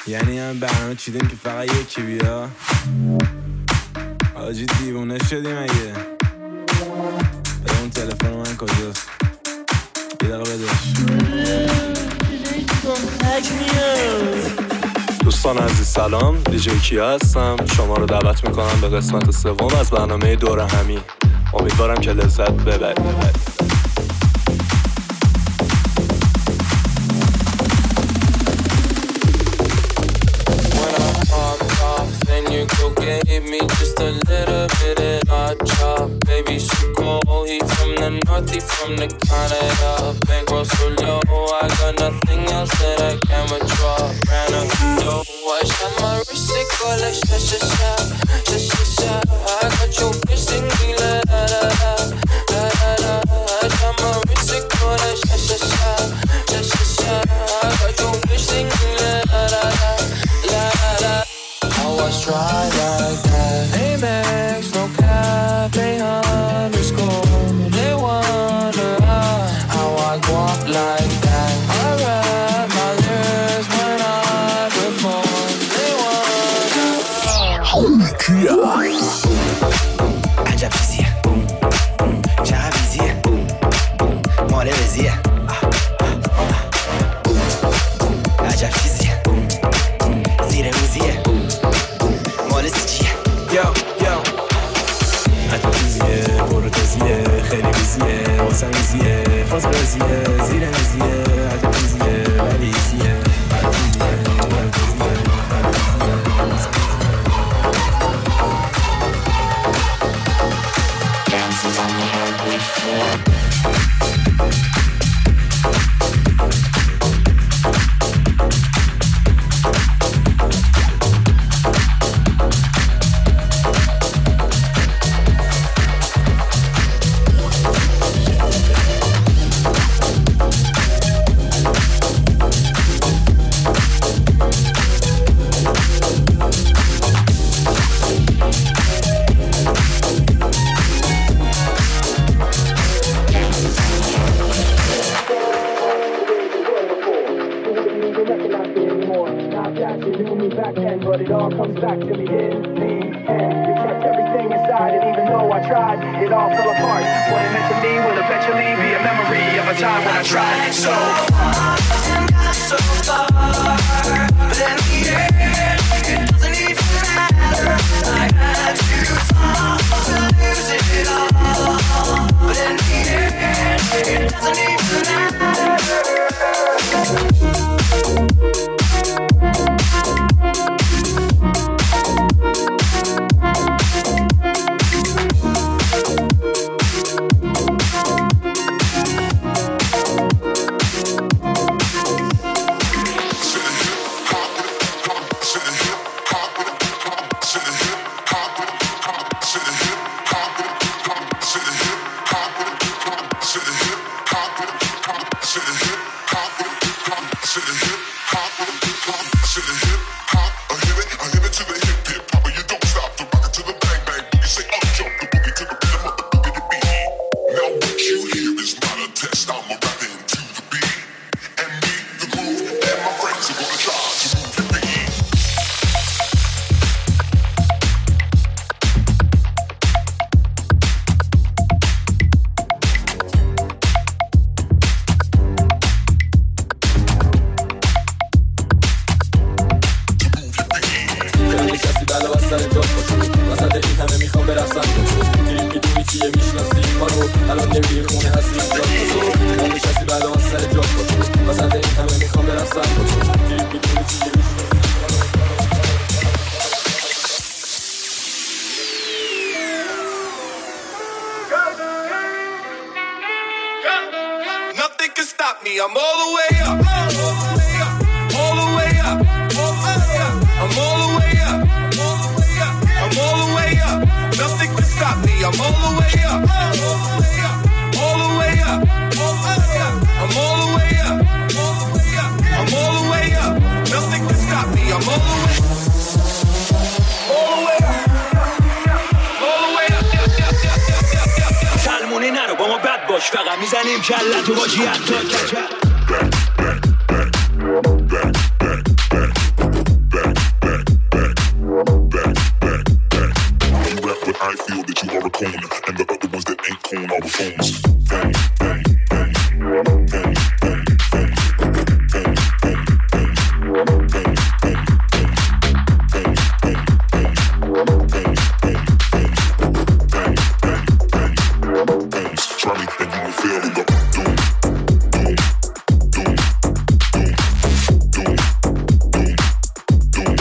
یعنی هم برنامه چیدیم که فقط یکی بیا. آجی دیوونه شدیم اگه. اون تلفن من کجاست؟ یه دقیقه بدش. دوستان عزیز سلام، دیجی کیا هستم. شما رو دعوت میکنم به قسمت سوم از برنامه دور همی. امیدوارم که لذت ببرید. You go give me just a little bit and I chop. Baby, she cold, he from the north, he from the Canada. Bankroll so low, I got nothing else that I can withdraw. Ran up the dough, I shot my wrist, it go like sha sha sha, sha sha sha. I got your bitch singing la la la la, la la la. I shot my wrist, it go like sha sha sha, sha sha sha. I got your bitch singing la la la la, la la la. Always try like that. Amex, no cap, they underscore. They wonder how I go up like that. I rap my lyrics when I perform. They wonder. عجب چیزیه. چه عویزیه. مال رزیه. عجب چیزیه. زیر میزیه. عجبیزیه برتزیه خیلی بیزیه واسه میزیه فاز برزیه زیر نزیه عجبیزیه ولی ایزیه برزیه Dances on the hardwood floor. فقط میزنیم کلت و باشی حتی you are a cone, and the other ones that ain't cone are the phones. Bang, bang, bang, bang, bang, bang, bang, bang, bang, bang, bang, try me and you will fail in the doom, doom, doom, doom, doom, doom, doom,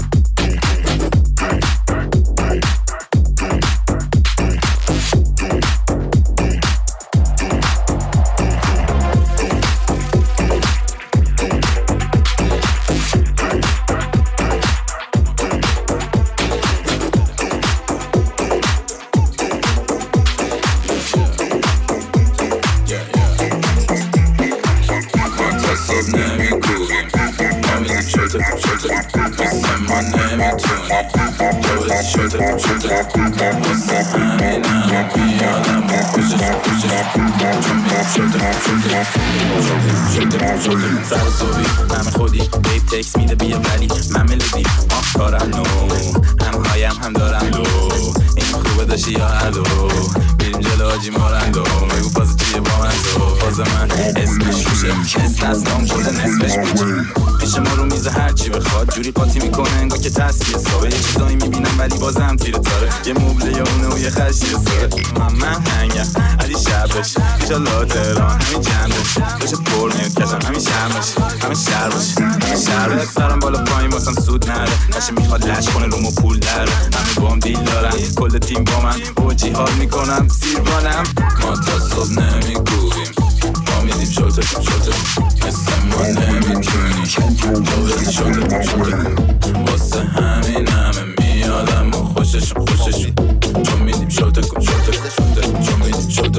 سر صبحی همه خودی بیب تکس میده بیا ولی من ملودی کارم نو هم هایم هم دارم لو این خوبه داشتی یا هلو میریم جلو آجی مارندو بگو فاز چیه با من تو فاز من اسمش روشه اسم نسلام کل نصفش بوچه پیش ما رو میزه هرچی بخواد جوری قاطی میکنه انگاه که تصفیه صابه یه چیزایی میبینم ولی بازم تیره تاره یه مبله یا اونه و یه خشی ساره من هنگم علی شبش ایشالله تهران همین جمعش باشه پر میاد کشم همین شمش همین شهر باشه همین شهر باید سرم بالا پایین واسم سود نره نشه میخواد لش کنه رومو پول داره همه با هم دیل دارن کل تیم با من اوجی حال میکنم سیروانم ما تا صبح نمیگویم ما میدیم شلته مثل ما نمیتونی جاوزی شلته واسه همین همه میادم و خوششون چون میدیم شلته چون میدیم شلته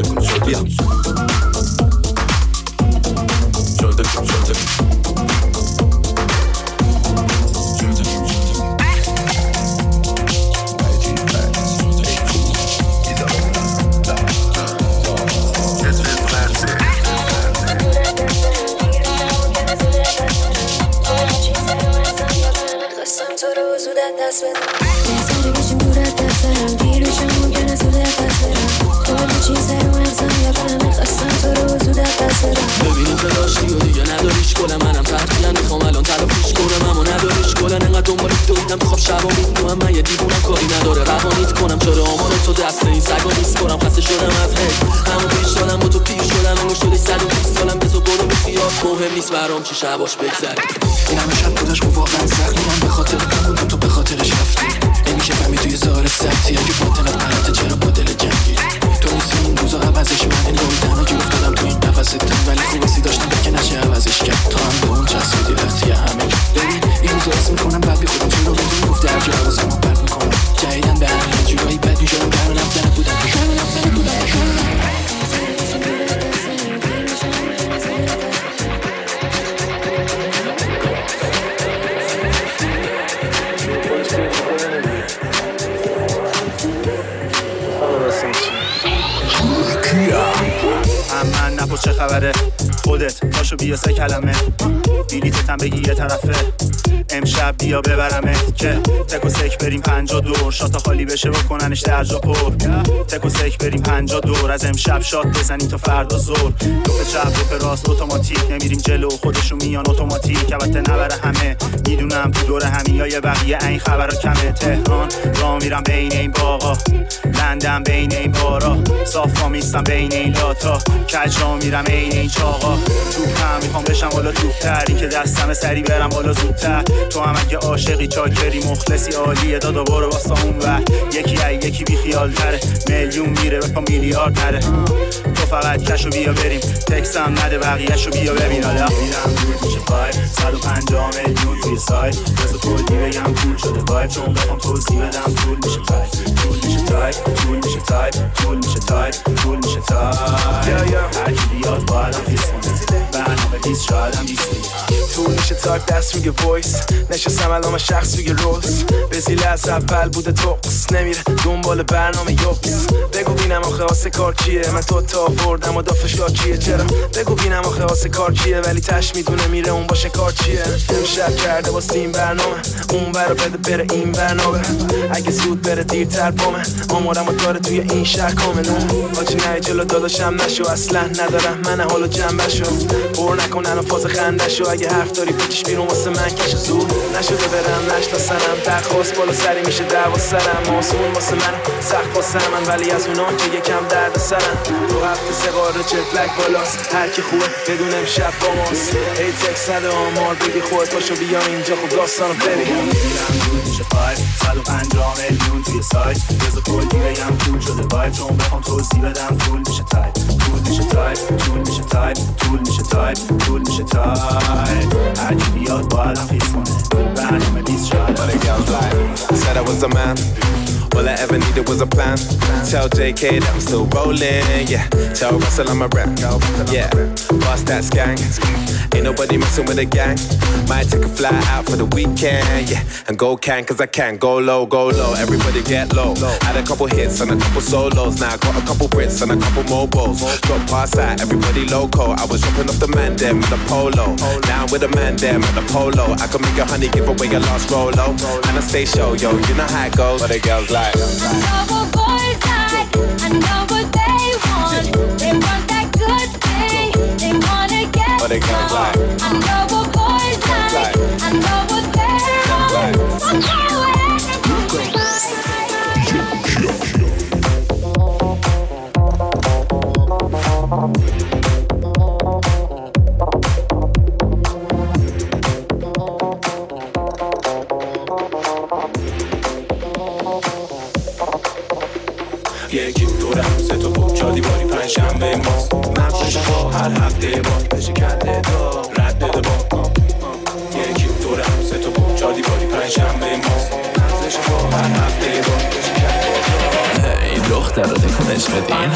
ببینیم داشتی و دیگه نداریش گلم منم تحقیقا میخوام الان تلافیش کنم اما نداریش گلن انقدر دنبالیت دویدم بخواب شبا میدونم من یه دیوونم کاری نداره روانیت کنم چرا آمان تو دست این سگا نیست کنم خسته شدم از هی همون پیش دادم با تو پیر شدم انگار شده 120 سالم بزا برو بخیار مهم نیست برام چی شباش بگذر این همه شب بودش خب واقعا سخت من به خاطر همون تو به خاطرش رفتی نمیشه فهمی توی زار سختی اگه باطنت قرارته چرا با دل جنگی تو نیستی این روزا عوضش من این روی تنها که افتادم تو این نفستم ولی خوبسی داشتم که نشه عوضش کرد تا هم به اون چسبیدی وقتی همه ببین این روزا حس میکنم بعد بی خودم چرا بدون گفته هر جا حواسم رو پرد میکنم جدیدن به همین جورایی بد میشدم در من رفتنت بودم من نپرس چه خبره خودت پاشو بیا 3 کلمه بلیتتم بگی یه طرفه امشب بیا ببرمت که تک و سک بریم 50 دور شاتا خالی بشه بکننش درجا پر تک و سک بریم 50 دور از امشب شات بزنیم تا فردا زور دوپ چپ دوپ راست اتوماتیک نمیریم جلو خودشون میان اتوماتیک البته نبره همه میدونم تو دور همین یا یه بقیه این خبرا کمه تهران راه میرم بین این باغا لندن بین این بارا صافا میستم بین این لاتا کج را میرم این این چاقا توپم میخوام بشم بالا توپتری که دستم سری برم بالا زودتر تو هم اگه عاشقی چاکری مخلصی عالیه دادا برو واسه اون ور یکی بی خیال تره میلیون میره بکن میلیارد نره تو فقط کشو بیا بریم تکسم نده بقیهشو بیا ببین حالا میرم دور میشه پای 150 میلیون توی سایت بذار کلی بگم پول شده وایب چون بخوام توضیح بدم طول میشه تایپ هر کی بیاد باید هم خیز کنه برنامه دیست شاید هم دیستی طول میشه تایپ دست روی وایس نشستم علامه شخص توی روز بزیل از اول بوده توقس نمیره دنبال برنامه یوکس بگو بینم آخه آسه کار کیه من تو تا آوردم و دافش کیه چرا بگو بینم آخه آسه کار کیه ولی تش میدونه میره اون باشه کار چیه امشب کرده واسه این برنامه اون برا بده بره این برنامه اگه زود بره دیرتر بامه آمارم و داره توی این شهر کاملون آجی نه جلو داداشم نشو اصلا ندارم من حالو جنبشو بور نکنن و فاز خندشو اگه حرف داری بکش بیرون واسه من کش زود نشده برم نشناسنم درخواست بالا سری میشه دعوا سرم آسون واسه من سخت واسه من ولی از اونان که یکم درد سرم تو هفته سه قاره جتلک بالاست هر کی خوبه بدون امشب با ماست ای تکس نده آمار بگی خودت باشو بیا اینجا خب داستانو ببین میشه 150 میلیون توی سایت بذار کلی بگم طول شده وایب چون بخوام توضیح بدم طول میشه تایپ طول میشه تایپ طول میشه تایپ طول میشه تایپ طول میشه تایپ هر کی بیاد باید خیز کنه برنامه 20 شاید But it goes like said I was a man all I ever needed was a plan tell JK that I'm still rolling yeah tell Russell I'm a rap yeah boss that skank ain't nobody messing with a gang might take a fly out for the weekend yeah and go can cause I can go low everybody get low had a couple hits and a couple solos now I got a couple Brits and a couple mobiles drop past that everybody loco I was jumping off the man them with a polo now I'm with a man them at the polo I can make a honey give away a last rolo and I stay show yo you know how it goes but the girls like I know what boys like I know what they want that good thing they wanna get but the girls like I know what boys like I know what they want یکی دورم سه تا بود چادی باری پنج شنبه ماست مغزش با هر هفته با بشه کنده دا رد بده با یکی دورم سه تا بود چادی باری پنج شنبه ماست مغزش با هر هفته با بشه کنده دا ای دختر رو تکنش بدین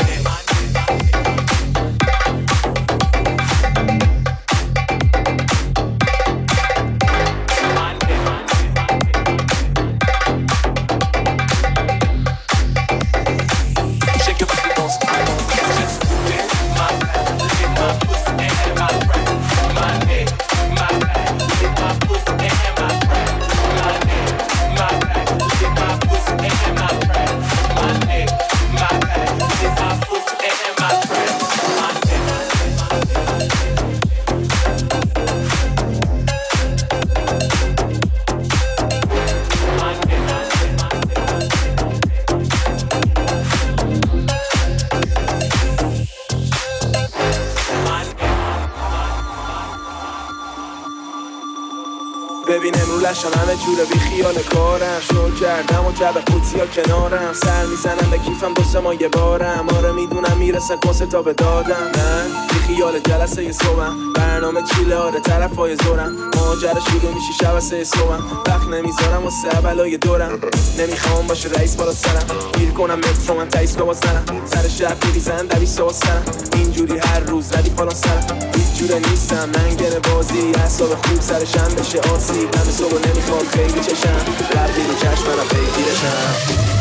ببین امرولشم همه جوره بی خیال کارم شل کردم و جب قوطی ها کنارم سر میزنم به کیفم دو سه ماه یه بارم آره میدونم میرسه کنسه تا به دادم من بی خیال جلسه یه صبحم برنامه چیله آره طرف های زورم ماجر شروع میشی شب سه صبحم وقت نمیذارم و سه بلای دورم نمیخوام باشه رئیس بالا سرم گیر کنم مترو من تایس رو بازنم سر شب میریزن دویست و سرم اینجوری هر روز ردی فالان سرم هیچ جوره نیستم منگر بازی اعصاب خوب سرشم بشه آسی همه صبح نمیخواد خیلی چشم ربی رو چشمم بگیرشم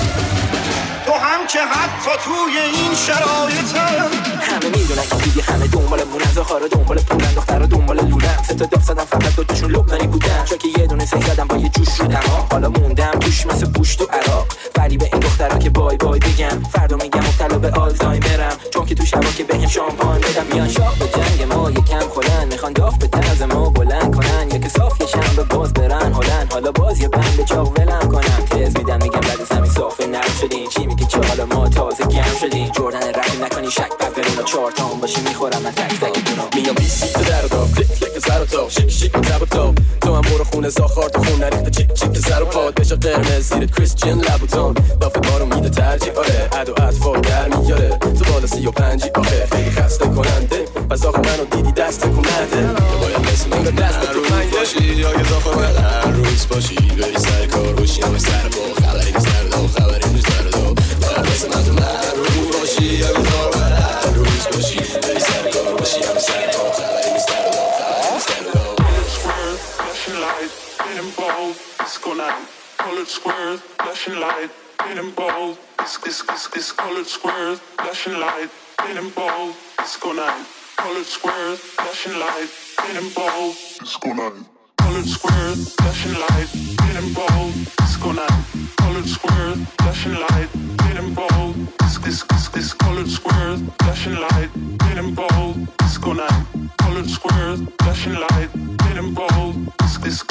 تو هم که حتی توی این شرایطم همه میدونن که دیگه همه دنبال مونن زخارا دنبال پولن دختر دنبال لولن سه تا داف زدم فقط دوتاشون لبنانی بودن چون که یه دونه سه زدم با یه جوش شدم حالا موندم توش مثل پوشت و عراق ولی به این دخترها که بای بای بگم فردا میگم مبتلا به آلزایمرم چون که تو شبا که بهم شامپان بدم میان شاه به جنگ ما یکم خلن میخوان داف به طرز ما بلند کنن یک صاف یه شنبه باز برن حالا باز یه بند به چاق ولم کنم تز میدم میگم بعد از همین صاف نرم شدین چی میگی چه حالا ما تازه گرم شدین جردن رقی نکنی شک بک برین و چهار تا هم باشی میخورم من تک تک دونو میام بیسی تو در و داف کلیک کلیک سر و تاف شیک شیک و تب و تاف تو هم برو خونه زاخار تو خون نریخته چیک چیک سر و پاد بشه قرمز زیرت کریستین لبوتون دافت بارو میده ترجیح آره عد و اطفال در میاره تو بالا 35 آخه خیلی خسته کننده پس آخه منو دیدی دست کننده باید مثل من دست تو من باشی یا یه زاخار من هر روز باشی بری سر کار باشی همه سر با خبری نیست در دو خبری نیست در دو باید مثل من تو هر روز باشی یا یه زاخار من هر روز باشی بری سر کار باشی همه سر با خبری نیست در دو خبری نیست در دو getting bold. Disco night, colored squares, flashing light, getting bold. This colored squares, flashing light, getting bold. Disco night, colored squares, flashing light, getting bold. Disco night, colored squares, flashing light, getting bold. Disco night, colored squares, flashing light, getting bold. This colored squares, flashing light, getting bold. Disco night, colored squares, flashing light, getting bold. This.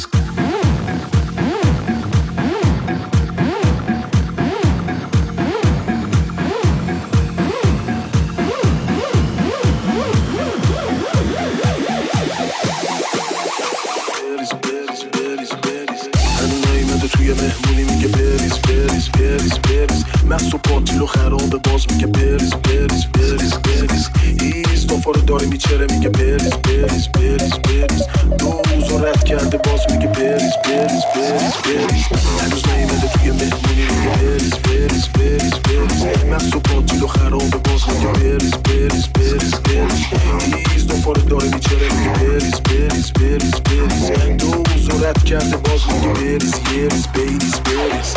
توی مهمونی میگه بریز بریز بریز بریز مست و پاتیل و خرابه باز میگه بریز بریز بریز بریز هیز دافا رو داره میچره میگه بریز بریز بریز بریز دو روز رو رد کرده باز میگه بریز بریز بریز بریز هنوز نیمده توی مهمونی میگه بریز بریز بریز بریز مست و پاتیل و خرابه باز میگه بریز بریز بریز بریز هیز دافا رو داره میچره میگه بریز بریز بریز بریز دو روز رو رد کرده باز میگه بریز بریز بریز بریز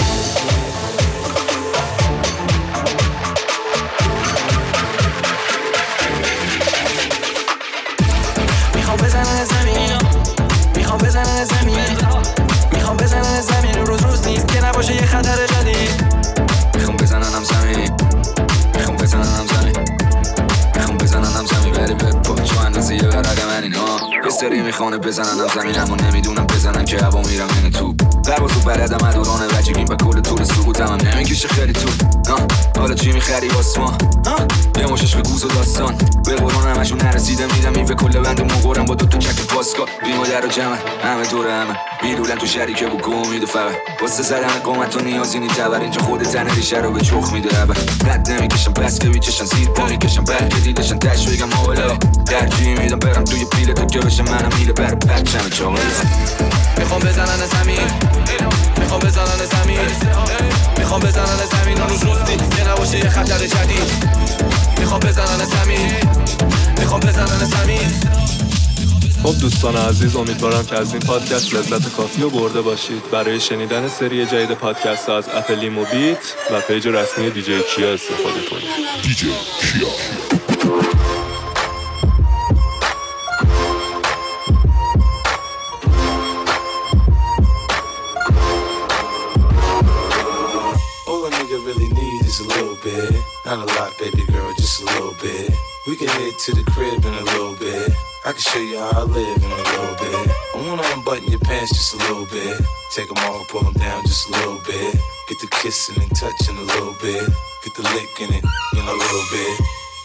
میخوام بزنن زمین میخوام بزنن زمین میخوام بزنن زمین روز نیست که نباشه یه خطر جدید میخوام بزننم زمین میخوام بزننم زمین میخوام بزننم زمین بری به پاچو اندازه یه ورق من اینا استری میخوانه بزننم زمین اما نمیدونم بزنم که هوا میرم این تو لباسو بلدم ادوران بچگیم و کل طول سقوطم هم نمیکشه خیلی تو حالا چی میخری واسما یه مشش به گوز و داستان به قرآن همشون نرسیده میدم این به کل بند موقعرم با دوتا چک پاسکا بیم و در و جمع همه دور همه میرولن تو شریکه بو گمید و فقط واسه زدن قومت و نیازی نیتبر اینجا خود تنه ریشه رو به چخ میده عبر رد نمیکشم پس که بیچشن زیر پا میکشم بلکه دیدشن تش بگم حالا درجی میدم برم توی پیله تا که بشم منم میله بر پرچم چاقه میخوام بزنن زمین میخوام بزنن زمین میخوام بزنن زمین روز روزی که نباشه یه خطر جدید میخوام بزنن زمین میخوام بزنن زمین خب دوستان عزیز امیدوارم که از این پادکست لذت کافی رو برده باشید. برای شنیدن سری جدید پادکست از اپل لیمو بیت و پیج رسمی دیجی کیا استفاده کنید. دیجی کیا. Not a lot, baby girl, just a little bit. We can head to the crib in a little bit. I can show you how I live in a little bit. I wanna unbutton your pants just a little bit. Take them off, pull them down just a little bit. Get the kissing and touching a little bit. Get the licking it in a little bit.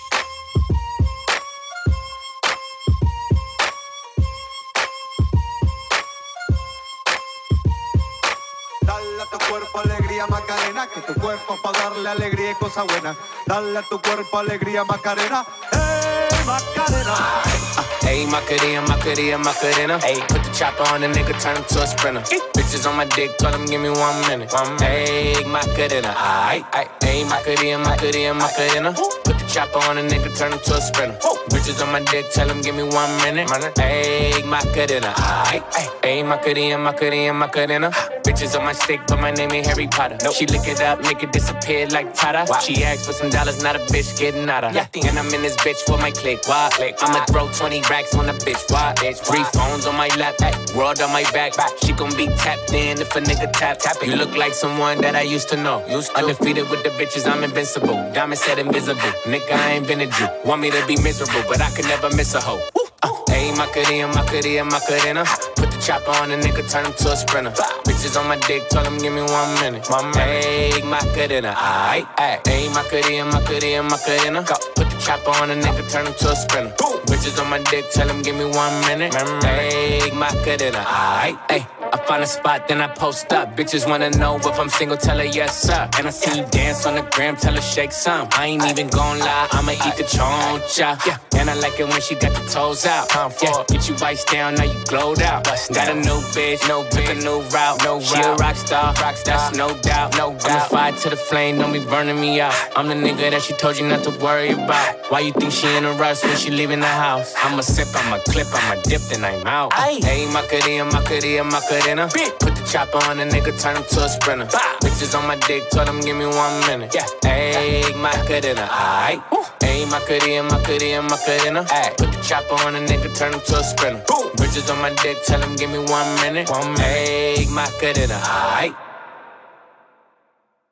Dale a tu cuerpo alegría Macarena, que tu cuerpo pa' darle alegría y cosa buena. Dale a tu cuerpo alegría Macarena, Macarena. Ayy, Macarena, Macarena, Macarena. Ayy, put the chopper on the nigga, turn him to a sprinter. Bitches on my dick, tell him give me 1 minute. Ayy, Macarena, aight, aight. Ayy, Macarena, Macarena, Macarena. Put the chopper on the nigga, turn him to a sprinter. Bitches on my dick, tell him give me 1 minute. Ayy, Macarena, aight, aight. Ayy, Macarena, Macarena, Macarena. Bitches on my stick, but my name ain't Harry Potter. Nope. She lick it up, make it disappear like Tata. Wow. She asked for some dollars, not a bitch getting out of. Yeah. And I'm in this bitch for my click. Why? I'ma throw 20 racks on a bitch. Why? 3 phones on my lap, world on my back. She gon' be tapped in if a nigga tap it. You look like someone that I used to know. Undefeated with the bitches, I'm invincible. Diamond said invisible. Nigga, I ain't been a Jew. Want me to be miserable, but I could never miss a hoe. Ayy, Macarena, Macarena, Macarena. Put the chopper on a nigga, turn him to a sprinter. Bitches on my dick, tell him give me 1 minute. Ayy, Macarena, aight, aight. Ayy, Macarena, Macarena, Macarena. Put the chopper on a nigga, turn him to a sprinter. Bitches on my dick, tell him give me 1 minute. Ayy, Macarena, aight, aight. I find a spot, then I post up. Bitches wanna know if I'm single, tell her yes, sir. And I see you dance on the gram, tell her shake some. I ain't even gon' lie, I'ma eat the choncha. Yeah, and I like it when she got the toes out. Yeah, get you iced down, now you glowed out. Got a new bitch, took a new route. She a rock star, that's no doubt. I'm a fire to the flame, don't be burning me out. I'm the nigga that she told you not to worry about. Why you think she in a rush when she leaving the house? I'ma sip, I'ma clip, I'ma dip, then I'm out. Hey, Macarena, Macarena, Macarena. Macarena. Put the chopper on a nigga, turn him to a sprinter. Bitches on my dick, told him give me 1 minute. Ayy, Macarena, aight. Ayy, Macarena. Ayy, put the chopper on a nigga, turn him to a sprinter. Bitches on my dick, tell him give me 1 minute. Ayy, Macarena, aight.